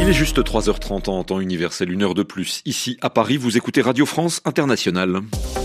Il est juste 3h30 en temps universel, 1 heure de plus. Ici, à Paris, vous écoutez Radio France Internationale.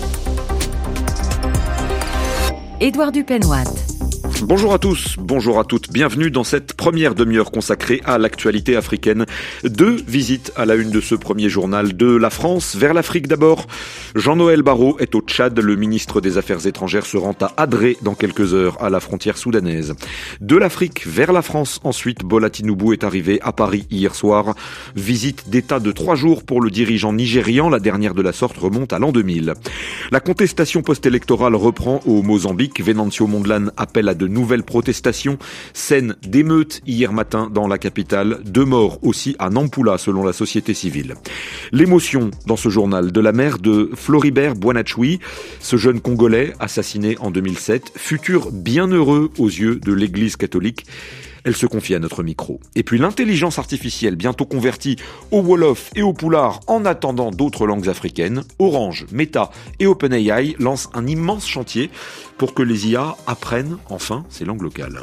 Édouard Dupenoit. Bonjour à tous, bonjour à toutes, bienvenue dans cette première demi-heure consacrée à l'actualité africaine. 2 visites à la une de ce premier journal, de la France vers l'Afrique d'abord. Jean-Noël Barrot est au Tchad, le ministre des Affaires étrangères se rend à Adré dans quelques heures à la frontière soudanaise. De l'Afrique vers la France ensuite, Bola Tinubu est arrivé à Paris hier soir. Visite d'État de 3 jours pour le dirigeant nigérian, la dernière de la sorte remonte à l'an 2000. La contestation post-électorale reprend au Mozambique, Venancio Mondlane appelle à de nouvelles protestations, scène d'émeute hier matin dans la capitale, 2 morts aussi à Nampula selon la société civile. L'émotion dans ce journal de la mère de Floribert Boinachui, ce jeune Congolais assassiné en 2007, futur bienheureux aux yeux de l'Église catholique. Elle se confie à notre micro. Et puis l'intelligence artificielle, bientôt convertie au Wolof et au Poulard en attendant d'autres langues africaines, Orange, Meta et OpenAI lancent un immense chantier pour que les IA apprennent enfin ces langues locales.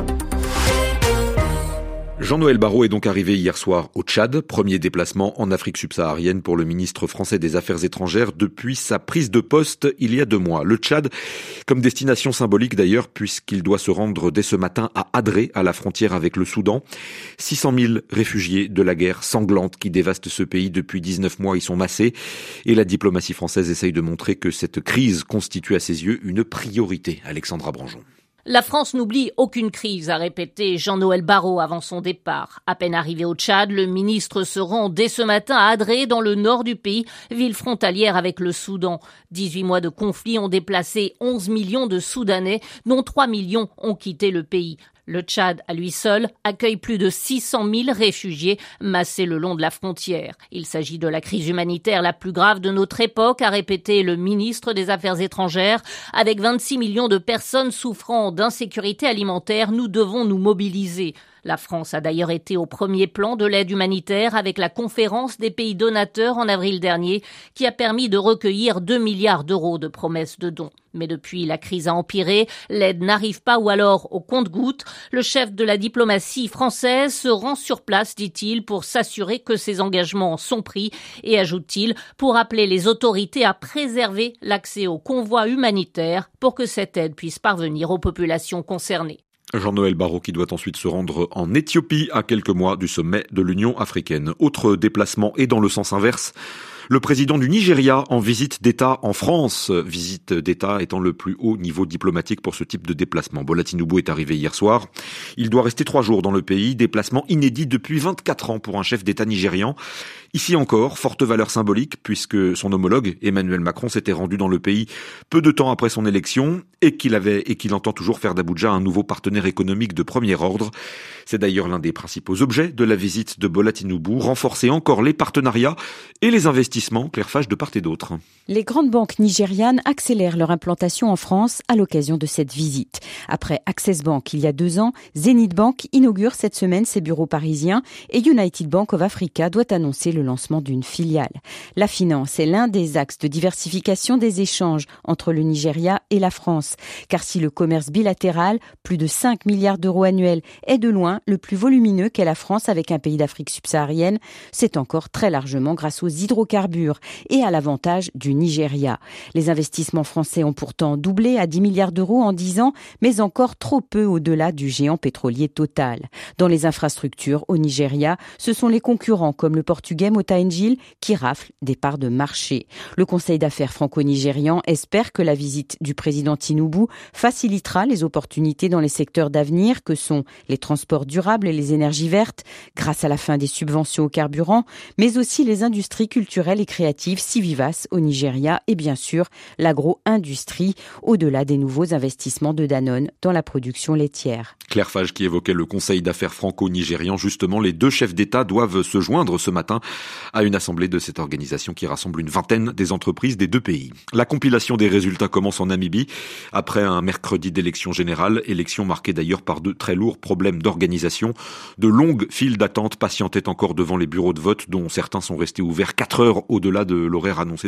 Jean-Noël Barrot est donc arrivé hier soir au Tchad, premier déplacement en Afrique subsaharienne pour le ministre français des Affaires étrangères depuis sa prise de poste il y a 2 mois. Le Tchad, comme destination symbolique d'ailleurs, puisqu'il doit se rendre dès ce matin à Adré, à la frontière avec le Soudan. 600 000 réfugiés de la guerre sanglante qui dévaste ce pays depuis 19 mois y sont massés. Et la diplomatie française essaye de montrer que cette crise constitue à ses yeux une priorité. Alexandra Branjon. La France n'oublie aucune crise, a répété Jean-Noël Barrot avant son départ. À peine arrivé au Tchad, le ministre se rend dès ce matin à Adré, dans le nord du pays, ville frontalière avec le Soudan. 18 mois de conflit ont déplacé 11 millions de Soudanais, dont 3 millions ont quitté le pays. Le Tchad, à lui seul, accueille plus de 600 000 réfugiés massés le long de la frontière. Il s'agit de la crise humanitaire la plus grave de notre époque, a répété le ministre des Affaires étrangères. Avec 26 millions de personnes souffrant d'insécurité alimentaire, nous devons nous mobiliser. La France a d'ailleurs été au premier plan de l'aide humanitaire avec la conférence des pays donateurs en avril dernier qui a permis de recueillir 2 milliards d'euros de promesses de dons. Mais depuis, la crise a empiré, l'aide n'arrive pas ou alors au compte-gouttes. Le chef de la diplomatie française se rend sur place, dit-il, pour s'assurer que ses engagements sont pris et, ajoute-t-il, pour appeler les autorités à préserver l'accès aux convois humanitaires pour que cette aide puisse parvenir aux populations concernées. Jean-Noël Barrot qui doit ensuite se rendre en Éthiopie à quelques mois du sommet de l'Union africaine. Autre déplacement et dans le sens inverse, le président du Nigeria en visite d'État en France, visite d'État étant le plus haut niveau diplomatique pour ce type de déplacement. Bola Tinubu est arrivé hier soir. Il doit rester 3 jours dans le pays, déplacement inédit depuis 24 ans pour un chef d'État nigérian. Ici encore, forte valeur symbolique puisque son homologue Emmanuel Macron s'était rendu dans le pays peu de temps après son élection et qu'il entend toujours faire d'Abuja un nouveau partenaire économique de premier ordre. C'est d'ailleurs l'un des principaux objets de la visite de Bola Tinubu, renforcer encore les partenariats et les investissements, Claire Fage, de part et d'autre. Les grandes banques nigérianes accélèrent leur implantation en France à l'occasion de cette visite. Après Access Bank il y a 2 ans, Zenith Bank inaugure cette semaine ses bureaux parisiens et United Bank of Africa doit annoncer le lancement d'une filiale. La finance est l'un des axes de diversification des échanges entre le Nigeria et la France. Car si le commerce bilatéral, plus de 5 milliards d'euros annuels, est de loin le plus volumineux qu'est la France avec un pays d'Afrique subsaharienne, c'est encore très largement grâce aux hydrocarbures et à l'avantage du Nigeria. Les investissements français ont pourtant doublé à 10 milliards d'euros en 10 ans, mais encore trop peu au-delà du géant pétrolier Total. Dans les infrastructures au Nigeria, ce sont les concurrents comme le portugais Mota Engil qui raflent des parts de marché. Le Conseil d'affaires franco-nigérian espère que la visite du président Tinubu facilitera les opportunités dans les secteurs d'avenir que sont les transports durables et les énergies vertes, grâce à la fin des subventions aux carburants, mais aussi les industries culturelles et créatives si vivaces au Nigeria et bien sûr l'agro-industrie, au-delà des nouveaux investissements de Danone dans la production laitière. Claire Fage qui évoquait le Conseil d'affaires franco-nigérian. Justement, les 2 chefs d'État doivent se joindre ce matin à une assemblée de cette organisation qui rassemble une vingtaine des entreprises des 2 pays. La compilation des résultats commence en Namibie après un mercredi d'élection générale, élection marquée d'ailleurs par de très lourds problèmes d'organisation. De longues files d'attente patientaient encore devant les bureaux de vote dont certains sont restés ouverts 4 heures au-delà de l'horaire annoncé de fermeture.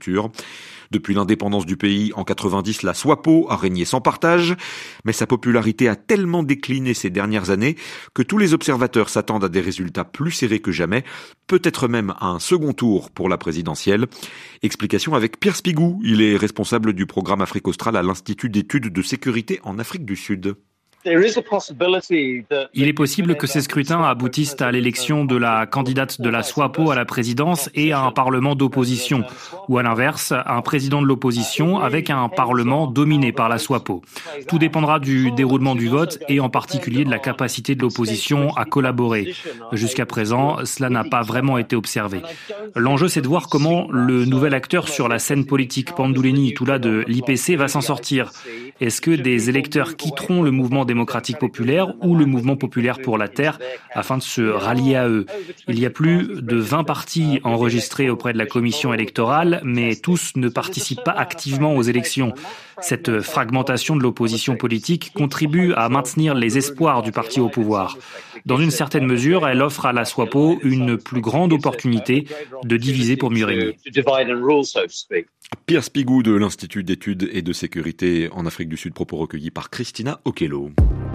infrastructures. Depuis l'indépendance du pays en 90, la SWAPO a régné sans partage, mais sa popularité a tellement décliné ces dernières années que tous les observateurs s'attendent à des résultats plus serrés que jamais, peut-être même à un second tour pour la présidentielle. Explication avec Pierre Spigou, il est responsable du programme Afrique australe à l'Institut d'études de sécurité en Afrique du Sud. Il est possible que ces scrutins aboutissent à l'élection de la candidate de la SWAPO à la présidence et à un parlement d'opposition, ou à l'inverse, un président de l'opposition avec un parlement dominé par la SWAPO. Tout dépendra du déroulement du vote et en particulier de la capacité de l'opposition à collaborer. Jusqu'à présent, cela n'a pas vraiment été observé. L'enjeu, c'est de voir comment le nouvel acteur sur la scène politique, Panduleni Itula de l'IPC, va s'en sortir. Est-ce que des électeurs quitteront le mouvement démocratique populaire ou le mouvement populaire pour la terre afin de se rallier à eux? Il y a plus de 20 partis enregistrés auprès de la commission électorale, mais tous ne participent pas activement aux élections. Cette fragmentation de l'opposition politique contribue à maintenir les espoirs du parti au pouvoir. Dans une certaine mesure, elle offre à la SWAPO une plus grande opportunité de diviser pour mieux régner. Pierre Spigou de l'Institut d'études et de sécurité en Afrique du Sud, propos recueillis par Christina Okello.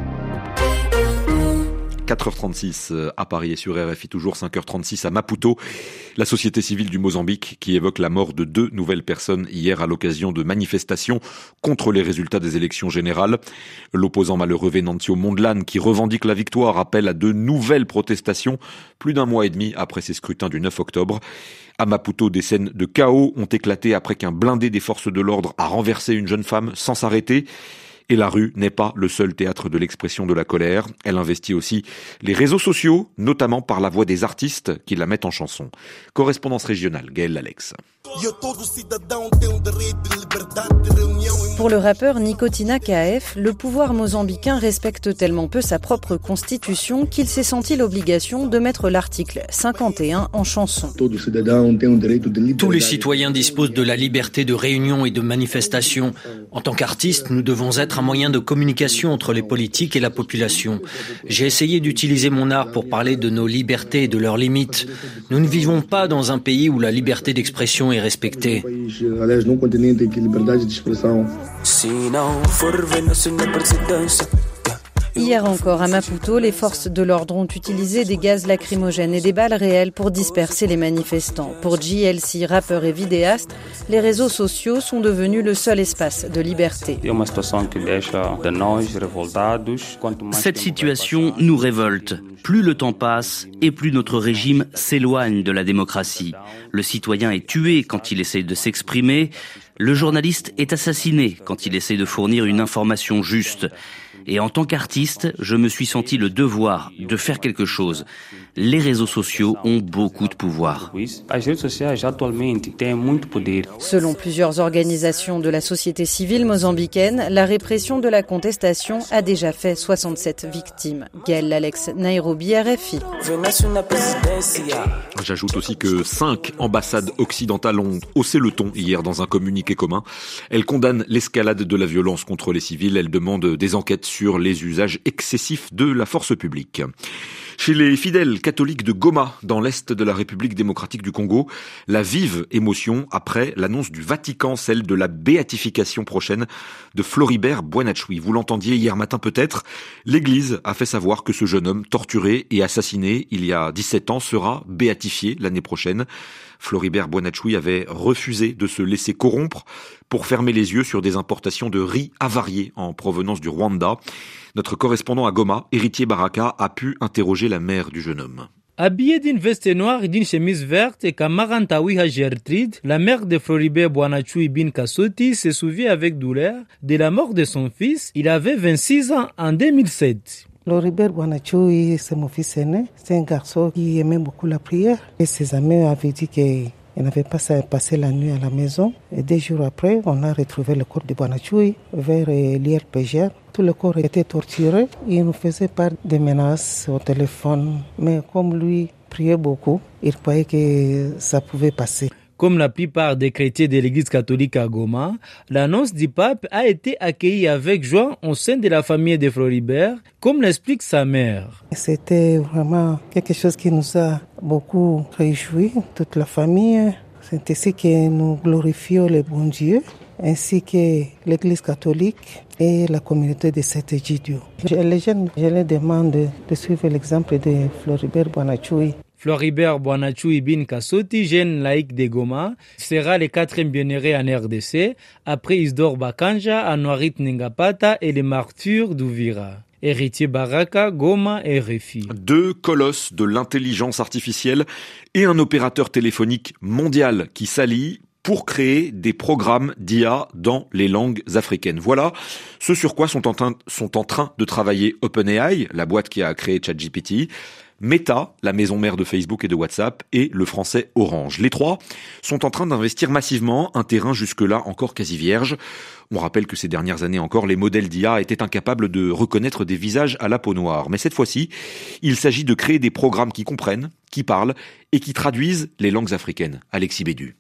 4h36 à Paris et sur RFI, toujours 5h36 à Maputo. La société civile du Mozambique qui évoque la mort de 2 nouvelles personnes hier à l'occasion de manifestations contre les résultats des élections générales. L'opposant malheureux Venancio Mondlane, qui revendique la victoire, appelle à de nouvelles protestations plus d'un mois et demi après ces scrutins du 9 octobre. À Maputo, des scènes de chaos ont éclaté après qu'un blindé des forces de l'ordre a renversé une jeune femme sans s'arrêter. Et la rue n'est pas le seul théâtre de l'expression de la colère. Elle investit aussi les réseaux sociaux, notamment par la voix des artistes qui la mettent en chanson. Correspondance régionale, Gaël Alex. Pour le rappeur Nicotina KF, le pouvoir mozambicain respecte tellement peu sa propre constitution qu'il s'est senti l'obligation de mettre l'article 51 en chanson. Tous les citoyens disposent de la liberté de réunion et de manifestation. En tant qu'artistes, nous devons être un moyen de communication entre les politiques et la population. J'ai essayé d'utiliser mon art pour parler de nos libertés et de leurs limites. Nous ne vivons pas dans un pays où la liberté d'expression est respectée. Hier encore, à Maputo, les forces de l'ordre ont utilisé des gaz lacrymogènes et des balles réelles pour disperser les manifestants. Pour JLC, rappeur et vidéaste, les réseaux sociaux sont devenus le seul espace de liberté. Cette situation nous révolte. Plus le temps passe et plus notre régime s'éloigne de la démocratie. Le citoyen est tué quand il essaie de s'exprimer. Le journaliste est assassiné quand il essaie de fournir une information juste. Et en tant qu'artiste, je me suis senti le devoir de faire quelque chose. Les réseaux sociaux ont beaucoup de pouvoir. Selon plusieurs organisations de la société civile mozambicaine, la répression de la contestation a déjà fait 67 victimes. Gaël Alex, Nairobi, RFI. J'ajoute aussi que 5 ambassades occidentales ont haussé le ton hier dans un communiqué commun. Elles condamnent l'escalade de la violence contre les civils. Elles demandent des enquêtes sur les usages excessifs de la force publique. Chez les fidèles catholiques de Goma, dans l'est de la République démocratique du Congo, la vive émotion après l'annonce du Vatican, celle de la béatification prochaine de Floribert Boinachui. Vous l'entendiez hier matin peut-être, l'Église a fait savoir que ce jeune homme torturé et assassiné il y a 17 ans sera béatifié l'année prochaine. Floribert Boinachui avait refusé de se laisser corrompre pour fermer les yeux sur des importations de riz avariés en provenance du Rwanda. Notre correspondant à Goma, Héritier Baraka, a pu interroger la mère du jeune homme. Habillée d'une veste noire et d'une chemise verte, Kamarantawiha Gertrude, la mère de Floribert Boinachui Bin Kassoti, se souvient avec douleur de la mort de son fils. Il avait 26 ans en 2007. Floribert Boinachui, c'est mon fils aîné. C'est un garçon qui aimait beaucoup la prière. Et ses amis avaient dit qu'il n'avait pas passé la nuit à la maison. Et 2 jours après, on a retrouvé le corps de Boinachui vers l'IRPGR. Tout le corps était torturé. Il nous faisait part des menaces au téléphone. Mais comme lui priait beaucoup, il croyait que ça pouvait passer. Comme la plupart des chrétiens de l'église catholique à Goma, l'annonce du pape a été accueillie avec joie au sein de la famille de Floribert, comme l'explique sa mère. C'était vraiment quelque chose qui nous a beaucoup réjouis, toute la famille. C'est ainsi que nous glorifions le bon Dieu, ainsi que l'Église catholique et la communauté de Saint-Egidio. Les jeunes, je leur demande de suivre l'exemple de Floribert Bonachoui. Floribert Bonachoui Bin Kassoti, jeune laïc de Goma, sera le 4e bienheuré en RDC, après Isidore Bakanja, Anouarit Ngapata et les martyrs d'Ouvira. Héritier Baraka, Goma et RFI. 2 colosses de l'intelligence artificielle et un opérateur téléphonique mondial qui s'allient pour créer des programmes d'IA dans les langues africaines. Voilà ce sur quoi sont en train de travailler OpenAI, la boîte qui a créé ChatGPT, Meta, la maison mère de Facebook et de WhatsApp, et le français Orange. Les 3 sont en train d'investir massivement, un terrain jusque-là encore quasi vierge. On rappelle que ces dernières années encore, les modèles d'IA étaient incapables de reconnaître des visages à la peau noire. Mais cette fois-ci, il s'agit de créer des programmes qui comprennent, qui parlent et qui traduisent les langues africaines. Alexis Bédu.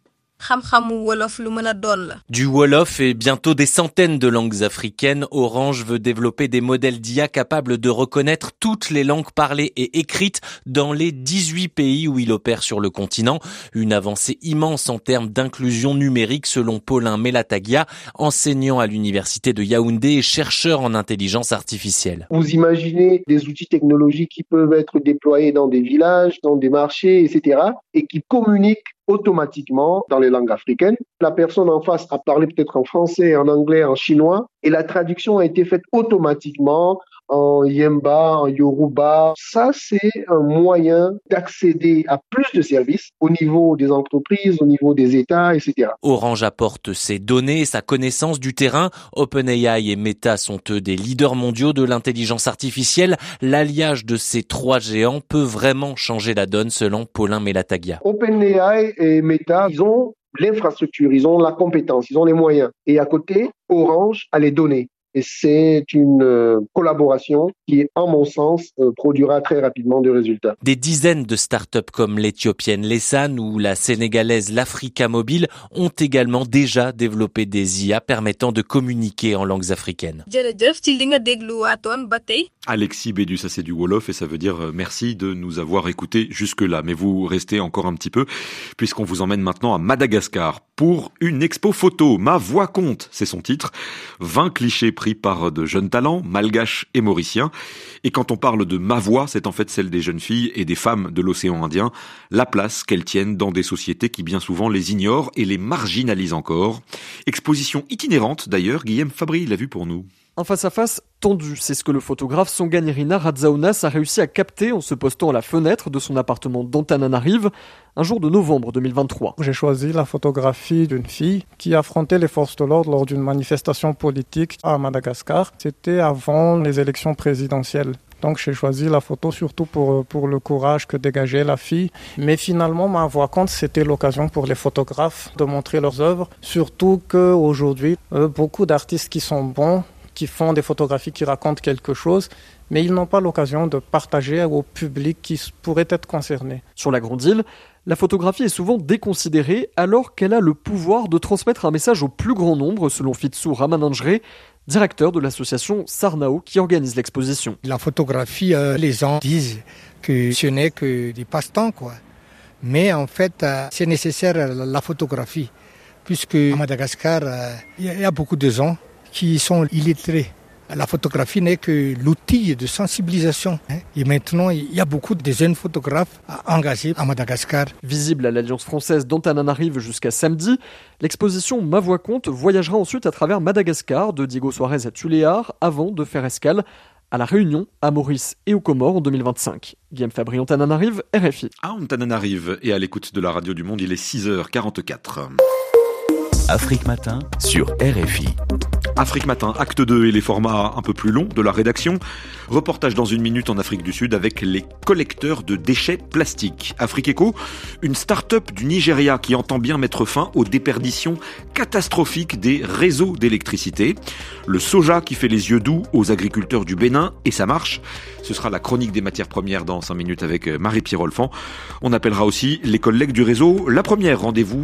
Du Wolof et bientôt des centaines de langues africaines, Orange veut développer des modèles d'IA capables de reconnaître toutes les langues parlées et écrites dans les 18 pays où il opère sur le continent. Une avancée immense en termes d'inclusion numérique selon Paulin Melatagia, enseignant à l'université de Yaoundé et chercheur en intelligence artificielle. Vous imaginez des outils technologiques qui peuvent être déployés dans des villages, dans des marchés, etc. et qui communiquent automatiquement dans les langues africaines. La personne en face a parlé peut-être en français, en anglais, en chinois, et la traduction a été faite automatiquement en Yemba, en Yoruba. Ça, c'est un moyen d'accéder à plus de services au niveau des entreprises, au niveau des États, etc. Orange apporte ses données et sa connaissance du terrain. OpenAI et Meta sont eux des leaders mondiaux de l'intelligence artificielle. L'alliage de ces 3 géants peut vraiment changer la donne selon Paulin Melatagia. OpenAI et Meta, ils ont l'infrastructure, ils ont la compétence, ils ont les moyens. Et à côté, Orange a les données. Et c'est une collaboration qui, en mon sens, produira très rapidement des résultats. Des dizaines de startups comme l'éthiopienne Lessan ou la sénégalaise l'Africa Mobile ont également déjà développé des IA permettant de communiquer en langues africaines. Alexis Bédu, ça c'est du Wolof et ça veut dire merci de nous avoir écoutés jusque-là. Mais vous restez encore un petit peu puisqu'on vous emmène maintenant à Madagascar pour une expo photo. Ma voix compte, c'est son titre. 20 clichés pris par de jeunes talents, malgaches et mauriciens. Et quand on parle de ma voix, c'est en fait celle des jeunes filles et des femmes de l'océan Indien, la place qu'elles tiennent dans des sociétés qui bien souvent les ignorent et les marginalisent encore. Exposition itinérante d'ailleurs, Guillaume Fabry l'a vu pour nous. Un face-à-face tendu, c'est ce que le photographe Sanganirina Radzaounas a réussi à capter en se postant à la fenêtre de son appartement d'Antananarive un jour de novembre 2023. J'ai choisi la photographie d'une fille qui affrontait les forces de l'ordre lors d'une manifestation politique à Madagascar. C'était avant les élections présidentielles. Donc j'ai choisi la photo surtout pour le courage que dégageait la fille. Mais finalement, ma voix compte, c'était l'occasion pour les photographes de montrer leurs œuvres. Surtout qu'aujourd'hui, beaucoup d'artistes qui sont bons, qui font des photographies qui racontent quelque chose, mais ils n'ont pas l'occasion de partager au public qui pourrait être concerné. Sur la Grande Île, la photographie est souvent déconsidérée alors qu'elle a le pouvoir de transmettre un message au plus grand nombre, selon Fitsou Ramananjre, directeur de l'association Sarnao qui organise l'exposition. La photographie, les gens disent que ce n'est que des passe-temps, quoi. Mais en fait, c'est nécessaire la photographie, puisque à Madagascar, il y a beaucoup de gens qui sont illettrés. La photographie n'est que l'outil de sensibilisation. Et maintenant, il y a beaucoup de jeunes photographes engagés à Madagascar. Visible à l'Alliance française d'Antananarive jusqu'à samedi, l'exposition Ma Voix compte voyagera ensuite à travers Madagascar, de Diego Suarez à Tuléar, avant de faire escale à La Réunion, à Maurice et aux Comores en 2025. Guillaume Fabry, Antananarive, RFI. À Antananarive et à l'écoute de la radio du Monde, il est 6h44. Afrique Matin sur RFI. Afrique Matin, acte 2 et les formats un peu plus longs de la rédaction. Reportage dans une minute en Afrique du Sud avec les collecteurs de déchets plastiques. Afrique Eco, une start-up du Nigeria qui entend bien mettre fin aux déperditions catastrophiques des réseaux d'électricité. Le soja qui fait les yeux doux aux agriculteurs du Bénin et ça marche. Ce sera la chronique des matières premières dans 5 minutes avec Marie-Pierre Olfan. On appellera aussi les collègues du réseau. La première, rendez-vous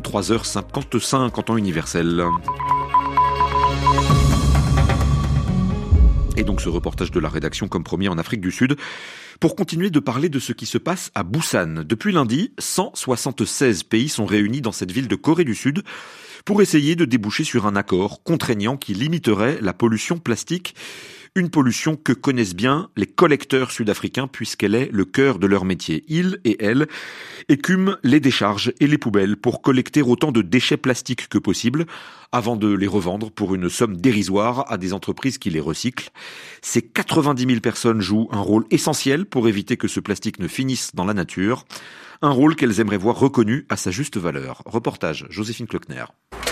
3h55 en temps universel. Et donc ce reportage de la rédaction comme promis en Afrique du Sud pour continuer de parler de ce qui se passe à Busan. Depuis lundi, 176 pays sont réunis dans cette ville de Corée du Sud pour essayer de déboucher sur un accord contraignant qui limiterait la pollution plastique. Une pollution que connaissent bien les collecteurs sud-africains puisqu'elle est le cœur de leur métier. Ils et elles écument les décharges et les poubelles pour collecter autant de déchets plastiques que possible avant de les revendre pour une somme dérisoire à des entreprises qui les recyclent. Ces 90 000 personnes jouent un rôle essentiel pour éviter que ce plastique ne finisse dans la nature. Un rôle qu'elles aimeraient voir reconnu à sa juste valeur. Reportage Joséphine Klockner.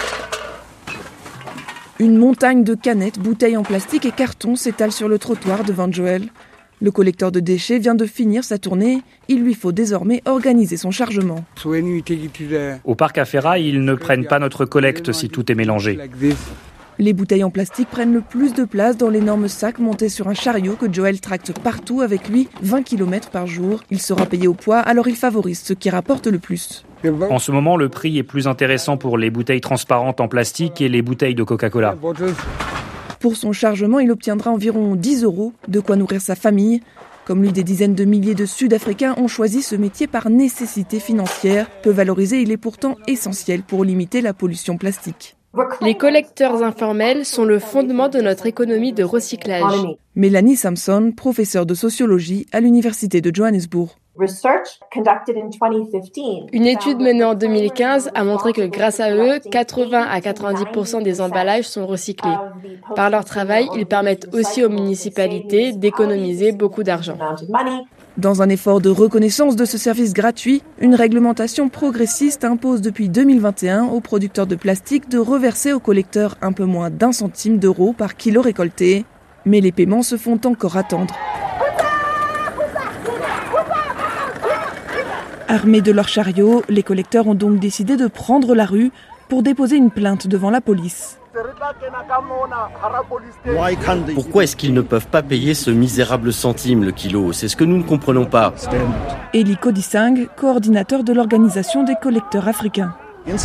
Une montagne de canettes, bouteilles en plastique et cartons s'étale sur le trottoir devant Joel. Le collecteur de déchets vient de finir sa tournée. Il lui faut désormais organiser son chargement. Au parc Afera, ils ne prennent pas notre collecte si tout est mélangé. Les bouteilles en plastique prennent le plus de place dans l'énorme sac monté sur un chariot que Joel tracte partout avec lui, 20 km par jour. Il sera payé au poids, alors il favorise ce qui rapporte le plus. En ce moment, le prix est plus intéressant pour les bouteilles transparentes en plastique et les bouteilles de Coca-Cola. Pour son chargement, il obtiendra environ 10 €, de quoi nourrir sa famille. Comme lui, des dizaines de milliers de Sud-Africains ont choisi ce métier par nécessité financière. Peu valorisé, il est pourtant essentiel pour limiter la pollution plastique. Les collecteurs informels sont le fondement de notre économie de recyclage. Mélanie Samson, professeure de sociologie à l'université de Johannesburg. Une étude menée en 2015 a montré que grâce à eux, 80 à 90% des emballages sont recyclés. Par leur travail, ils permettent aussi aux municipalités d'économiser beaucoup d'argent. Dans un effort de reconnaissance de ce service gratuit, une réglementation progressiste impose depuis 2021 aux producteurs de plastique de reverser aux collecteurs un peu moins d'1 centime d'euro par kilo récolté. Mais les paiements se font encore attendre. Armés de leurs chariots, les collecteurs ont donc décidé de prendre la rue pour déposer une plainte devant la police. Pourquoi est-ce qu'ils ne peuvent pas payer ce misérable centime le kilo ? C'est ce que nous ne comprenons pas. Eli Kodisang, coordinateur de l'organisation des collecteurs africains.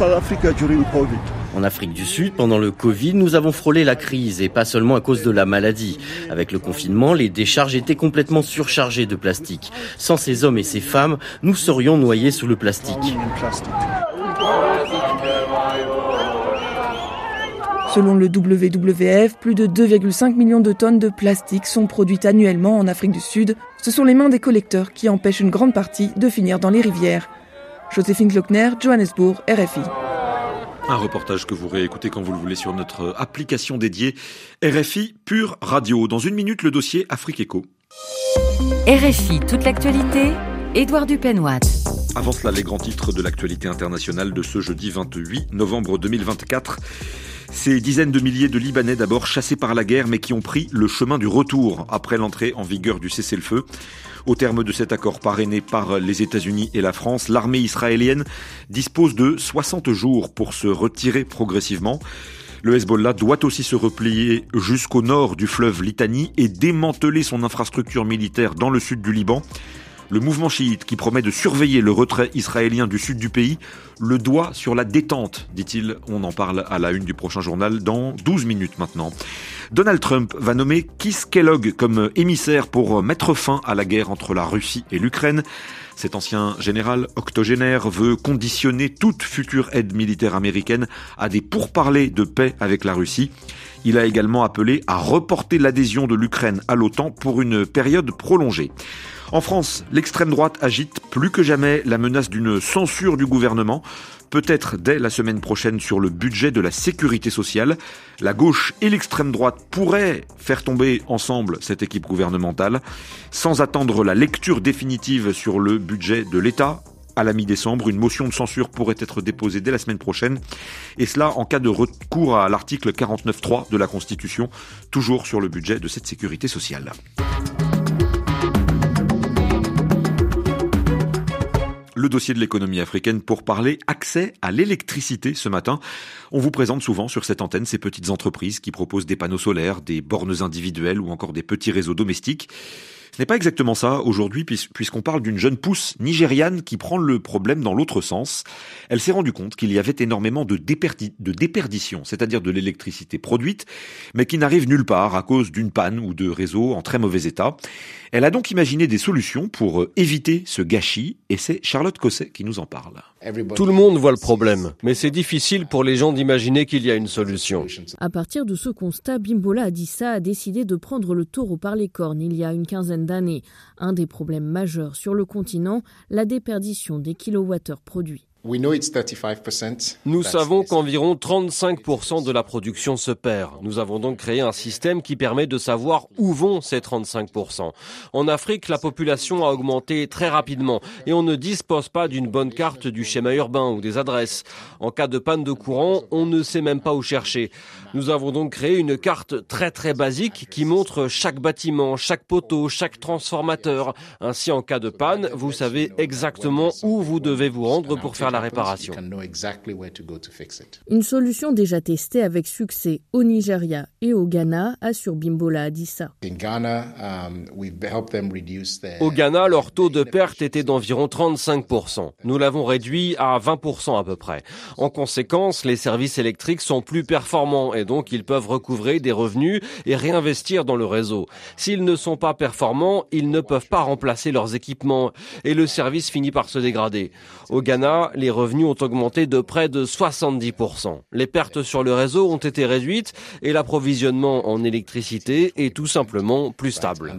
En Afrique du Sud, pendant le Covid, nous avons frôlé la crise et pas seulement à cause de la maladie. Avec le confinement, les décharges étaient complètement surchargées de plastique. Sans ces hommes et ces femmes, nous serions noyés sous le plastique. Selon le WWF, plus de 2,5 millions de tonnes de plastique sont produites annuellement en Afrique du Sud. Ce sont les mains des collecteurs qui empêchent une grande partie de finir dans les rivières. Joséphine Klockner, Johannesburg, RFI. Un reportage que vous réécoutez quand vous le voulez sur notre application dédiée RFI Pure Radio. Dans une minute, le dossier Afrique Éco. RFI, toute l'actualité, Édouard Dupenoit. Avant cela, les grands titres de l'actualité internationale de ce jeudi 28 novembre 2024. Ces dizaines de milliers de Libanais d'abord chassés par la guerre mais qui ont pris le chemin du retour après l'entrée en vigueur du cessez-le-feu. Au terme de cet accord parrainé par les États-Unis et la France, l'armée israélienne dispose de 60 jours pour se retirer progressivement. Le Hezbollah doit aussi se replier jusqu'au nord du fleuve Litani et démanteler son infrastructure militaire dans le sud du Liban. Le mouvement chiite, qui promet de surveiller le retrait israélien du sud du pays, le doigt sur la détente, dit-il. On en parle à la une du prochain journal dans 12 minutes maintenant. Donald Trump va nommer Keith Kellogg comme émissaire pour mettre fin à la guerre entre la Russie et l'Ukraine. Cet ancien général octogénaire veut conditionner toute future aide militaire américaine à des pourparlers de paix avec la Russie. Il a également appelé à reporter l'adhésion de l'Ukraine à l'OTAN pour une période prolongée. En France, l'extrême droite agite plus que jamais la menace d'une censure du gouvernement, peut-être dès la semaine prochaine sur le budget de la sécurité sociale. La gauche et l'extrême droite pourraient faire tomber ensemble cette équipe gouvernementale, sans attendre la lecture définitive sur le budget de l'État. À la mi-décembre, une motion de censure pourrait être déposée dès la semaine prochaine, et cela en cas de recours à l'article 49.3 de la Constitution, toujours sur le budget de cette sécurité sociale. Le dossier de l'économie africaine pour parler accès à l'électricité ce matin. On vous présente souvent sur cette antenne ces petites entreprises qui proposent des panneaux solaires, des bornes individuelles ou encore des petits réseaux domestiques. Ce n'est pas exactement ça aujourd'hui, puisqu'on parle d'une jeune pousse nigériane qui prend le problème dans l'autre sens. Elle s'est rendue compte qu'il y avait énormément de déperdition, c'est-à-dire de l'électricité produite, mais qui n'arrive nulle part à cause d'une panne ou de réseaux en très mauvais état. Elle a donc imaginé des solutions pour éviter ce gâchis, et c'est Charlotte Cosset qui nous en parle. Tout le monde voit le problème, mais c'est difficile pour les gens d'imaginer qu'il y a une solution. À partir de ce constat, Bimbola Adissa a décidé de prendre le taureau par les cornes il y a une quinzaine d'années. Un des problèmes majeurs sur le continent, la déperdition des kilowattheures produits. Nous savons qu'environ 35% de la production se perd. Nous avons donc créé un système qui permet de savoir où vont ces 35%. En Afrique, la population a augmenté très rapidement et on ne dispose pas d'une bonne carte du schéma urbain ou des adresses. En cas de panne de courant, on ne sait même pas où chercher. Nous avons donc créé une carte très très basique qui montre chaque bâtiment, chaque poteau, chaque transformateur. Ainsi, en cas de panne, vous savez exactement où vous devez vous rendre pour faire la réparation. Une solution déjà testée avec succès au Nigeria et au Ghana, assure Bimbola Adissa. Au Ghana, leur taux de perte était d'environ 35%. Nous l'avons réduit à 20% à peu près. En conséquence, les services électriques sont plus performants et donc ils peuvent recouvrer des revenus et réinvestir dans le réseau. S'ils ne sont pas performants, ils ne peuvent pas remplacer leurs équipements et le service finit par se dégrader. Au Ghana, les revenus ont augmenté de près de 70%. Les pertes sur le réseau ont été réduites et l'approvisionnement en électricité est tout simplement plus stable.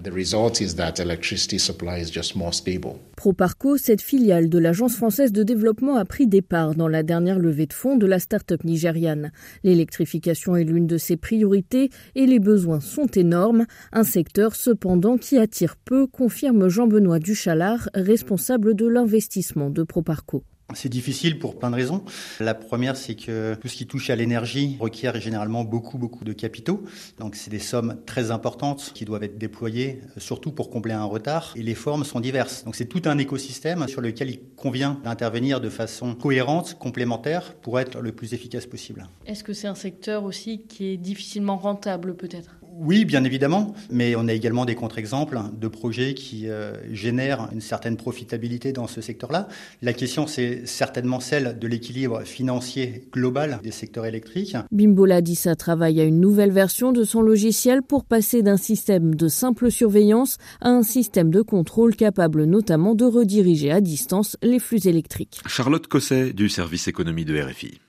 Proparco, cette filiale de l'Agence française de développement, a pris des parts dans la dernière levée de fonds de la start-up nigériane. L'électrification est l'une de ses priorités et les besoins sont énormes. Un secteur cependant qui attire peu, confirme Jean-Benoît Duchalard, responsable de l'investissement de Proparco. C'est difficile pour plein de raisons. La première, c'est que tout ce qui touche à l'énergie requiert généralement beaucoup de capitaux. Donc c'est des sommes très importantes qui doivent être déployées, surtout pour combler un retard. Et les formes sont diverses. Donc c'est tout un écosystème sur lequel il convient d'intervenir de façon cohérente, complémentaire, pour être le plus efficace possible. Est-ce que c'est un secteur aussi qui est difficilement rentable peut-être ? Oui, bien évidemment, mais on a également des contre-exemples de projets qui génèrent une certaine profitabilité dans ce secteur-là. La question, c'est certainement celle de l'équilibre financier global des secteurs électriques. Bimbola Adissa travaille à une nouvelle version de son logiciel pour passer d'un système de simple surveillance à un système de contrôle capable notamment de rediriger à distance les flux électriques. Charlotte Cosset du service économie de RFI.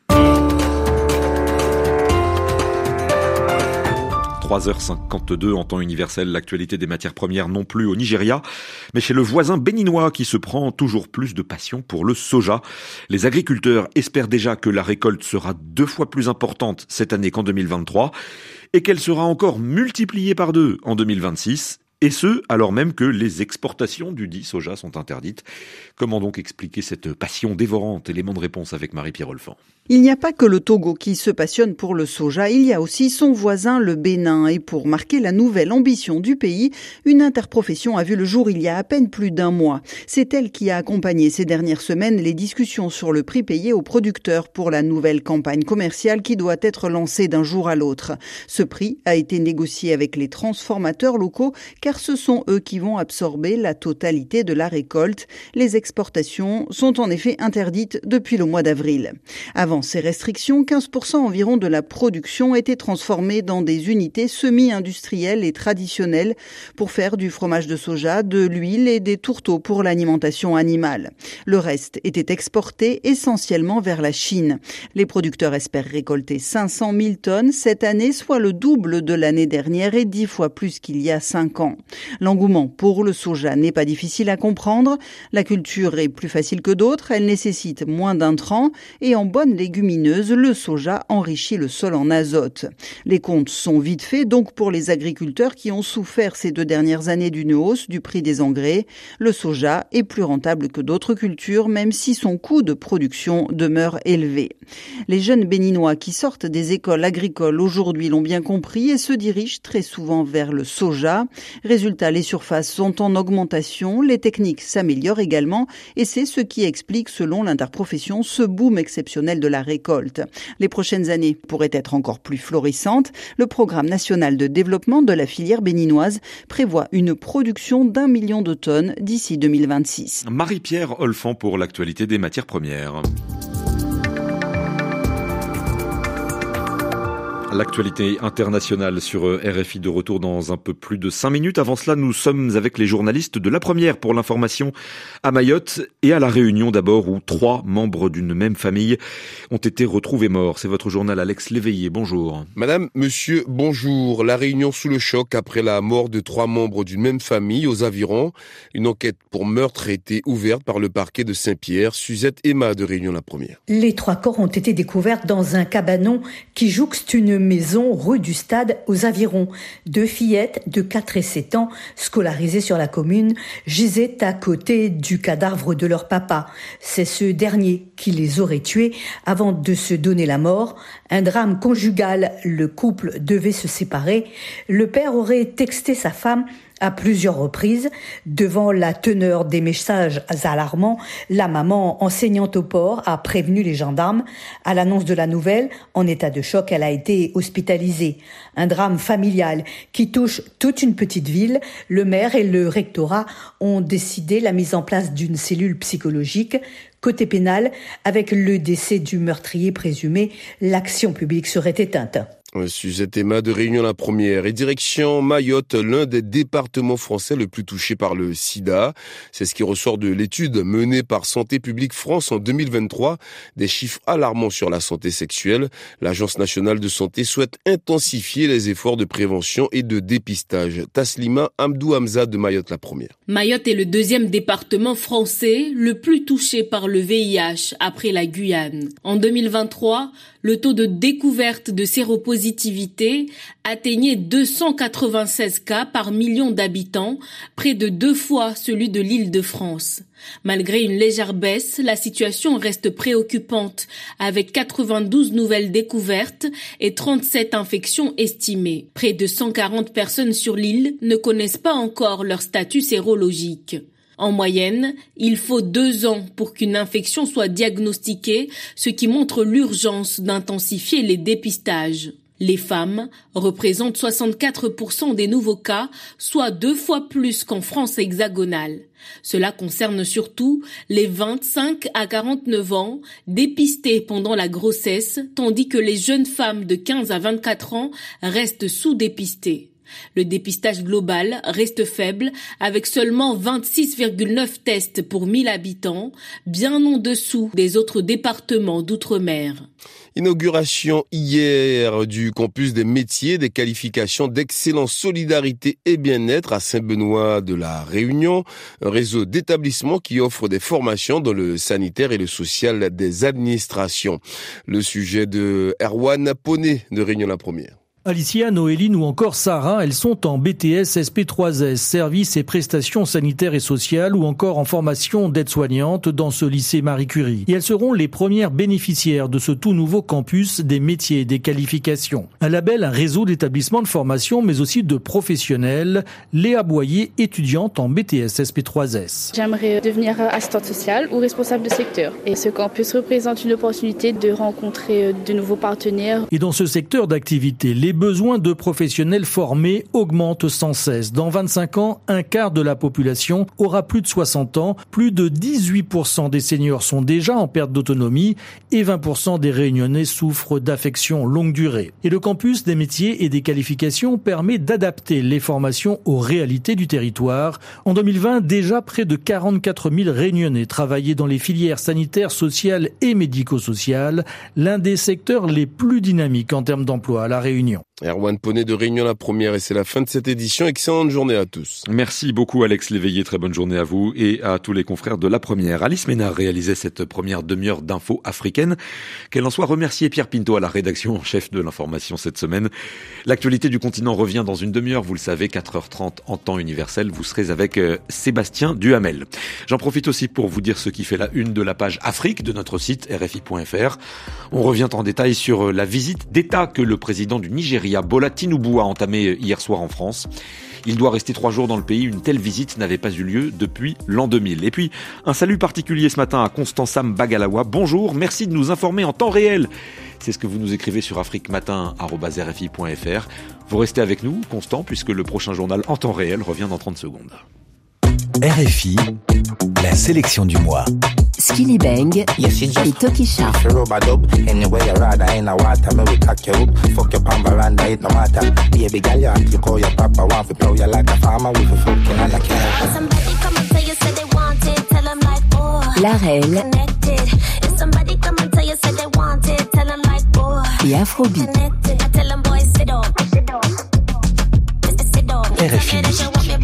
3h52 en temps universel, l'actualité des matières premières non plus au Nigeria, mais chez le voisin béninois qui se prend toujours plus de passion pour le soja. Les agriculteurs espèrent déjà que la récolte sera 2 fois plus importante cette année qu'en 2023 et qu'elle sera encore multipliée par 2 en 2026. Et ce, alors même que les exportations du dit soja sont interdites. Comment donc expliquer cette passion dévorante? Élément de réponse avec Marie-Pierre Olfan. Il n'y a pas que le Togo qui se passionne pour le soja, il y a aussi son voisin le Bénin. Et pour marquer la nouvelle ambition du pays, une interprofession a vu le jour il y a à peine plus d'un mois. C'est elle qui a accompagné ces dernières semaines les discussions sur le prix payé aux producteurs pour la nouvelle campagne commerciale qui doit être lancée d'un jour à l'autre. Ce prix a été négocié avec les transformateurs locaux car ce sont eux qui vont absorber la totalité de la récolte. Les exportations sont en effet interdites depuis le mois d'avril. Avant ces restrictions, 15% environ de la production était transformée dans des unités semi-industrielles et traditionnelles pour faire du fromage de soja, de l'huile et des tourteaux pour l'alimentation animale. Le reste était exporté essentiellement vers la Chine. Les producteurs espèrent récolter 500 000 tonnes cette année, soit le double de l'année dernière et 10 fois plus qu'il y a 5 ans. L'engouement pour le soja n'est pas difficile à comprendre. La culture est plus facile que d'autres, elle nécessite moins d'intrants et en bonne légumineuse, le soja enrichit le sol en azote. Les comptes sont vite faits donc pour les agriculteurs qui ont souffert ces 2 dernières années d'une hausse du prix des engrais. Le soja est plus rentable que d'autres cultures, même si son coût de production demeure élevé. Les jeunes béninois qui sortent des écoles agricoles aujourd'hui l'ont bien compris et se dirigent très souvent vers le soja. Résultat, les surfaces sont en augmentation, les techniques s'améliorent également et c'est ce qui explique, selon l'interprofession, ce boom exceptionnel de la récolte. Les prochaines années pourraient être encore plus florissantes. Le programme national de développement de la filière béninoise prévoit une production d'1 million de tonnes d'ici 2026. Marie-Pierre Olfan pour l'actualité des matières premières. L'actualité internationale sur RFI de retour dans un peu plus de 5 minutes. Avant cela, nous sommes avec les journalistes de La Première pour l'information à Mayotte et à La Réunion d'abord, où 3 membres d'une même famille ont été retrouvés morts. C'est votre journal Alex Léveillé. Bonjour. Madame, monsieur, bonjour. La Réunion sous le choc après la mort de 3 membres d'une même famille aux Avirons. Une enquête pour meurtre a été ouverte par le parquet de Saint-Pierre. Suzette Emma de Réunion La Première. Les 3 corps ont été découverts dans un cabanon qui jouxte une maison rue du Stade aux Avirons. 2 fillettes de 4 et 7 ans, scolarisées sur la commune, gisaient à côté du cadavre de leur papa. C'est ce dernier qui les aurait tués avant de se donner la mort. Un drame conjugal, le couple devait se séparer. Le père aurait texté sa femme à plusieurs reprises. Devant la teneur des messages alarmants, la maman, enseignante au port, a prévenu les gendarmes. À l'annonce de la nouvelle, en état de choc, elle a été hospitalisée. Un drame familial qui touche toute une petite ville. Le maire et le rectorat ont décidé la mise en place d'une cellule psychologique. Côté pénal, avec le décès du meurtrier présumé, l'action publique serait éteinte. Suzette Emma de Réunion La Première. Et direction Mayotte, l'un des départements français le plus touché par le sida. C'est ce qui ressort de l'étude menée par Santé publique France en 2023. Des chiffres alarmants sur la santé sexuelle. L'Agence nationale de santé souhaite intensifier les efforts de prévention et de dépistage. Taslima Amdou Hamza de Mayotte La Première. Mayotte est le 2e département français le plus touché par le VIH après la Guyane. En 2023, le taux de découverte de séropositivité atteignait 296 cas par million d'habitants, près de 2 fois celui de l'Île-de-France. Malgré une légère baisse, la situation reste préoccupante, avec 92 nouvelles découvertes et 37 infections estimées. Près de 140 personnes sur l'île ne connaissent pas encore leur statut sérologique. En moyenne, il faut 2 ans pour qu'une infection soit diagnostiquée, ce qui montre l'urgence d'intensifier les dépistages. Les femmes représentent 64% des nouveaux cas, soit 2 fois plus qu'en France hexagonale. Cela concerne surtout les 25 à 49 ans dépistés pendant la grossesse, tandis que les jeunes femmes de 15 à 24 ans restent sous-dépistées. Le dépistage global reste faible avec seulement 26,9 tests pour 1000 habitants, bien en dessous des autres départements d'outre-mer. Inauguration hier du campus des métiers, des qualifications d'excellence, solidarité et bien-être à Saint-Benoît de la Réunion, un réseau d'établissements qui offre des formations dans le sanitaire et le social des administrations. Le sujet de Erwan Poney de Réunion La Première. Alicia, Noéline ou encore Sarah, elles sont en BTS SP3S, services et prestations sanitaires et sociales, ou encore en formation d'aide-soignante dans ce lycée Marie Curie. Et elles seront les premières bénéficiaires de ce tout nouveau campus des métiers et des qualifications. Un label, un réseau d'établissements de formation, mais aussi de professionnels. Léa Boyer, étudiante en BTS SP3S. J'aimerais devenir assistante sociale ou responsable de secteur. Et ce campus représente une opportunité de rencontrer de nouveaux partenaires. Et dans ce secteur d'activité, les besoins de professionnels formés augmentent sans cesse. Dans 25 ans, un quart de la population aura plus de 60 ans. Plus de 18% des seniors sont déjà en perte d'autonomie et 20% des Réunionnais souffrent d'affections longue durée. Et le campus des métiers et des qualifications permet d'adapter les formations aux réalités du territoire. En 2020, déjà près de 44 000 Réunionnais travaillaient dans les filières sanitaires, sociales et médico-sociales, l'un des secteurs les plus dynamiques en termes d'emploi à La Réunion. Erwan Poney de Réunion La Première, et c'est la fin de cette édition. Excellente journée à tous. Merci beaucoup Alex Léveillé, très bonne journée à vous et à tous les confrères de La Première. Alice Ménard réalisait cette première demi-heure d'infos africaines. Qu'elle en soit remerciée. Pierre Pinto à la rédaction en chef de l'information cette semaine. L'actualité du continent revient dans une demi-heure, vous le savez, 4h30 en temps universel. Vous serez avec Sébastien Duhamel. J'en profite aussi pour vous dire ce qui fait la une de la page Afrique de notre site rfi.fr. On revient en détail sur la visite d'État que le président du Nigeria Nigeria. Bola Tinubu a entamé hier soir en France. Il doit rester 3 jours dans le pays. Une telle visite n'avait pas eu lieu depuis l'an 2000. Et puis, un salut particulier ce matin à Constansam Bagalawa. Bonjour, merci de nous informer en temps réel. C'est ce que vous nous écrivez sur afriquematin@rfi.fr. Vous restez avec nous, Constant, puisque le prochain journal en temps réel revient dans 30 secondes. RFI, la sélection du mois. Skilly Bang et Tokisha. Larel et Afrobeat. RFI Musique.